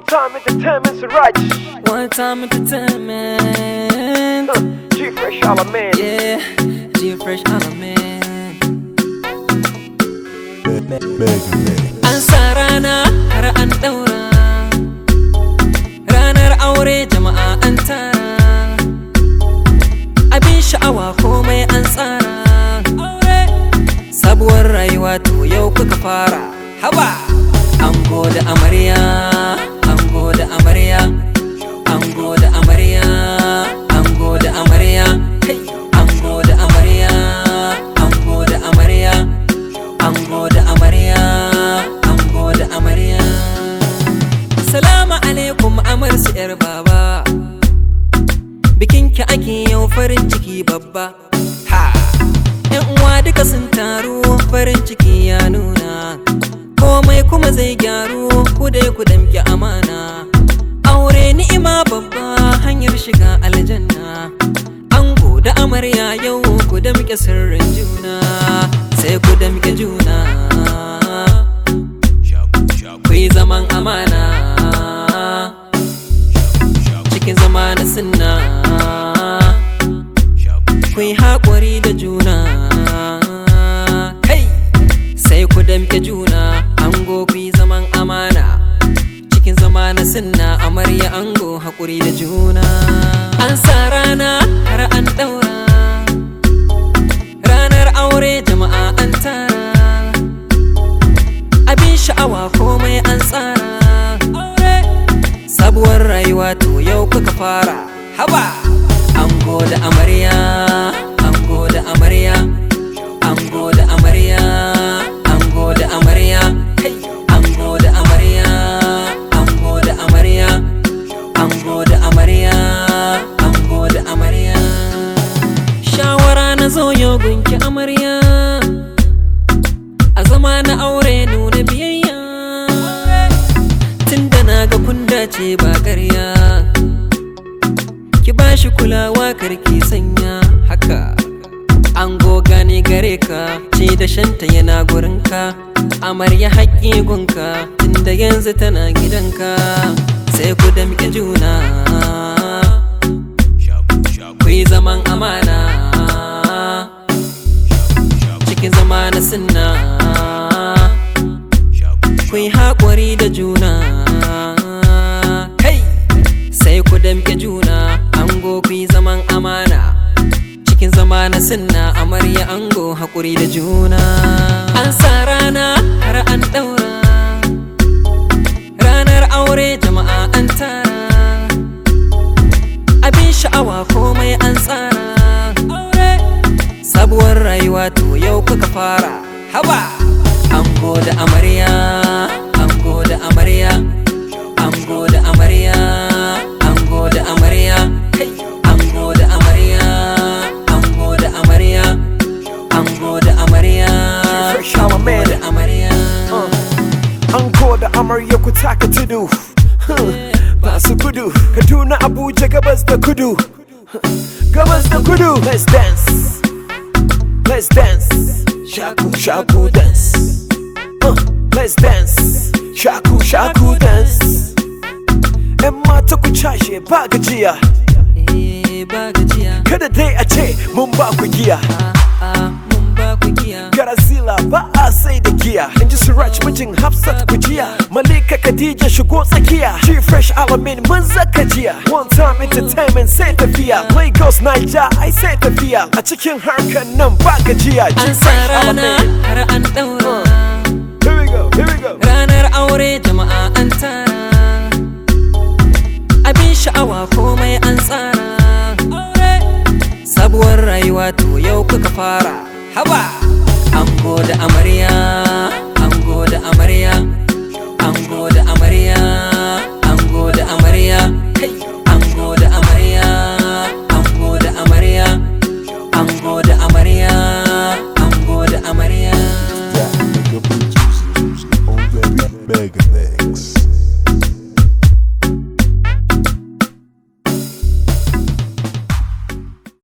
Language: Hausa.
time entertainment, Siraj. One time entertainment. G-Fresh Alamin. Yeah, G-Fresh Alamin. An sa rana har an daura, ranar aure jama'a an tara, abin sha'awa komai an tsara. Sabuwar rayuwa to yau kuka fara. Haba! Ango da amarya, ango da amarya, ango da amarya, ango da amarya, hey! Ango da amarya, ango da amarya, ango da amarya, ango da amarya. Salamu alaikum amarsu yar baba, bikinki ake yau farin ciki babba. Ha! Yan uwa duka sun taru farin ciki ya nuna, komai kuma zai gyaru ku dai ku damke amana. Aure ni'ima babba hanyar shiga aljanna, ango da amarya yau ku damke sirrin juna, sai ku damke juna, ku yi zaman amana cikin zama na sunna, ku yi haƙuri da juna, kai sai ku damke juna. Ango ku yi zaman amana cikin zama na sunna, amarya ango haƙuri da juna. An sa rana har an ɗaura, ranar aure jama'a an tara, abin sha'awa komai an tsara. Sabuwar rayuwa to yau kuka fara. Haba! Ango da amarya, ango da amarya, ango da amarya, ango da amarya, hey! Ango da amarya, ango da amarya, ango da amarya, ango da amarya. Shawara na zo yau gunki amarya, a zama na aure nuna biyayya, tunda na ga kun dace ba ƙarya, ki bashi kulawa karki sanya haka. Ango gane gare ka, ce da shanta yana gurinka, amarya haƙƙi gunka, tunda yanzu tana gidanka, sai ku damƙe juna, ku yi zaman amana cikin zama na sunna, ku yi haƙuri da juna, kai sai ku damƙe juna. Ango ku yi zaman amana cikin zama na sunna, amarya ango haƙuri da juna. An sa rana har an ɗaura, ranar aure jama'a an tara, abin sha'awa komai an tsara. Sabuwar rayuwa to yau kuka fara. Haba! Ango da amarya, ango da amarya, ango da amarya, ango da amarya, hey! Ango da amarya, ango da amarya, ango da amarya, G-Fresh Alamin. da amarya. Ango da amarya ku taka tudu, ba su gudu. Kaduna Abuja gabas da kudu, gabas da kudu. Let's dance, let's dance, shaku shaku dance. Let's dance, shaku shaku dance. Yan mata ku cashe ba gajiya, Ba gajiya, kada dai a ce mun ba ku giya. mun ba ku giya. Garazila ba a sai da giya, in ji Siraj mijin Hafsat ku jiya, Malika Khadija shigo tsakiya, G-Fresh Alamin mun zaka jiya. One time entertainment sai tafiya, Lagos Niger ai sai tafiya, a cikin harkar nan ba gajiya. An sa G-Fresh rana Alamin. har an ɗaura, Here we go, here we go. ranar aure jama'a an tara, abin sha'awa komai an tsara. Sabuwar rayuwa to yau kuka fara. Haba! Ango da amarya,